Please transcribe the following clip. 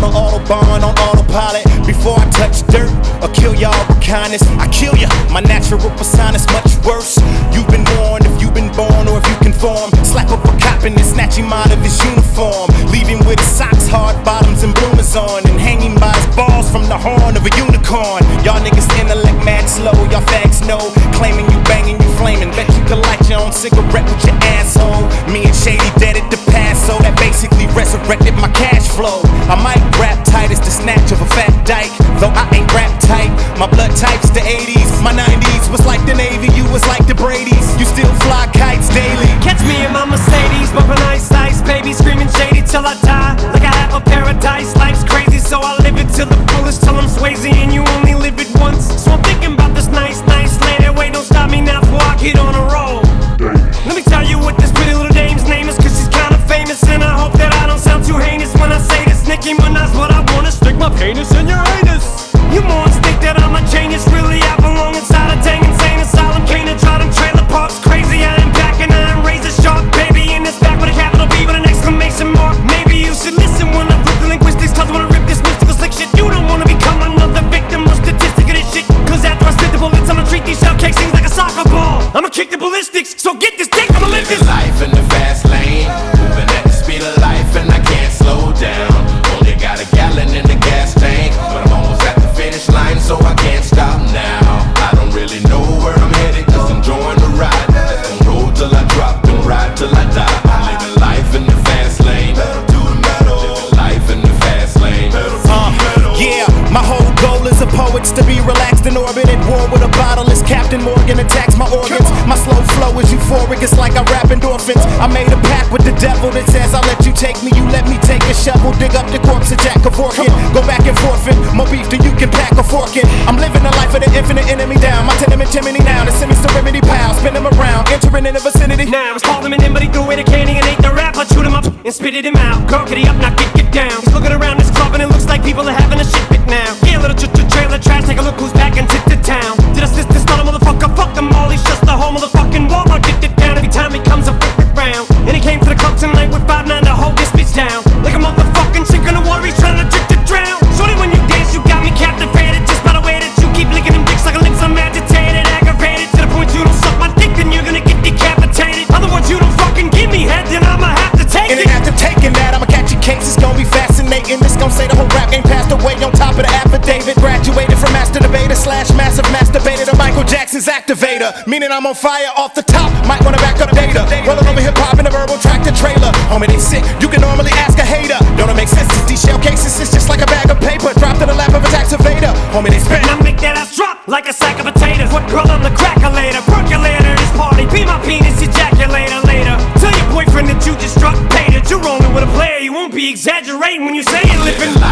on autobahn, on autopilot. Before I touch dirt or kill y'all with kindness, I kill ya. My natural persona's much worse. You've been warned if you've been born or if you conform. Slap up a cop and then snatch him out of his uniform, leave him with his socks, hard bottoms, and bloomers on, and hanging by his balls from the horn of a unicorn. Y'all niggas intellect mad slow, y'all fags know, claiming you banging, you flaming. Bet you could light your own cigarette with your asshole. Me and Shady dead at the Paso, that basically resurrected my cash flow. I might rap tight as the snatch of a fat dyke, though I ain't rap tight. My blood type's the 80s, my 90s was like the Navy, you was like the Brady's. You still fly kites daily. Catch me in my Mercedes, bumping ice, baby, screaming Shady till I die. Like I have a paradise, life's crazy, so I live it till the fullest, till I'm Swayze, and you only live it once. So I'm thinking about this nice lady. Wait, don't stop me now before I get on a roll. Let me tell you what this pretty little dame's name is, cause she's kinda famous, and I hope that I don't sound too heinous when I say this. Nicki Minaj, what I wanna stick my penis in your anus. You morons think that I'm a genius, really I belong inside a dang insane asylum. Can't draw them trailer parks crazy, I ain't back and I ain't razor sharp, baby. In this back with a capital B with an exclamation mark. Maybe you should listen when I flip the linguistics, cause I wanna rip this mystical slick shit. You don't wanna become another victim or statistic of this shit, cause after I spit the bullets I'ma treat these shell cake things like a soccer ball. I'ma kick the ballistics, so get this dick, I'ma live this life in the fast lane, moving at the speed of life and I can't slow down. Only got a gallon in the gas tank, but I'm almost at the finish line, so I can't stop now. I don't really know where I'm headed, just enjoying the ride. Just gon' roll till I drop and ride till I die. I'm living life in the fast lane, living life in the fast lane. Yeah, my whole goal as a poet's to be relaxed in orbit at war with a bottle as Captain Morgan attacks my organs. My slow flow is euphoric, it's like I rap endorphins. I made a pact with the devil that says I'll let you take me, you let me take a shovel, dig up the corpse of Jack Kevorkian. Go back and forfeit, more beef than you can pack a fork in. I'm living the life of the infinite enemy down. My tenement chimney now, the semi-serenity pal. Spin him around, entering in the vicinity. Now it's called him in, but he threw away the candy and ate the rap. I chewed him up and spitted him out. Girl, get up, now get down. He's looking around this club and it looks like people are having a shit fit now. Yeah, little trailer trash, take a look who's back and tip to town. Did I assist this other motherfucker? Fuck them all, he's just the whole motherfucking Walmart. Get it down every time he comes up round. And he came to the club tonight with 5'9" to hold this bitch down. Like a motherfucking chick in the water, he's trying to trick to drown. Shorty, when you dance, you got me captivated, just by the way that you keep licking them dicks like a lips. I'm agitated, aggravated, to the point you don't suck my dick, then you're gonna get decapitated. Other words, you don't fucking give me head, then I'ma have to take it. And after taking that, I'ma catch your case, it's gonna be fascinating. This gon' say the whole rap game passed away on top of the affidavit. Graduated from master debater / massive masturbator to Michael Jackson's activator, meaning I'm on fire off the top. Might wanna back up data, rolling over hip hop in a verbal tractor trailer. Homie, they sick, you can normally ask a hater. Don't it make sense? These shell cases is just like a bag of paper dropped in the lap of a taxivator. Homie, they spin. Now make that ass drop like a sack of potatoes. What girl, I'm the crackulator, percolator, this party. Be my penis ejaculator later. Tell your boyfriend that you just struck, paid it. You're rolling with a player, you won't be exaggerating when you say it. Living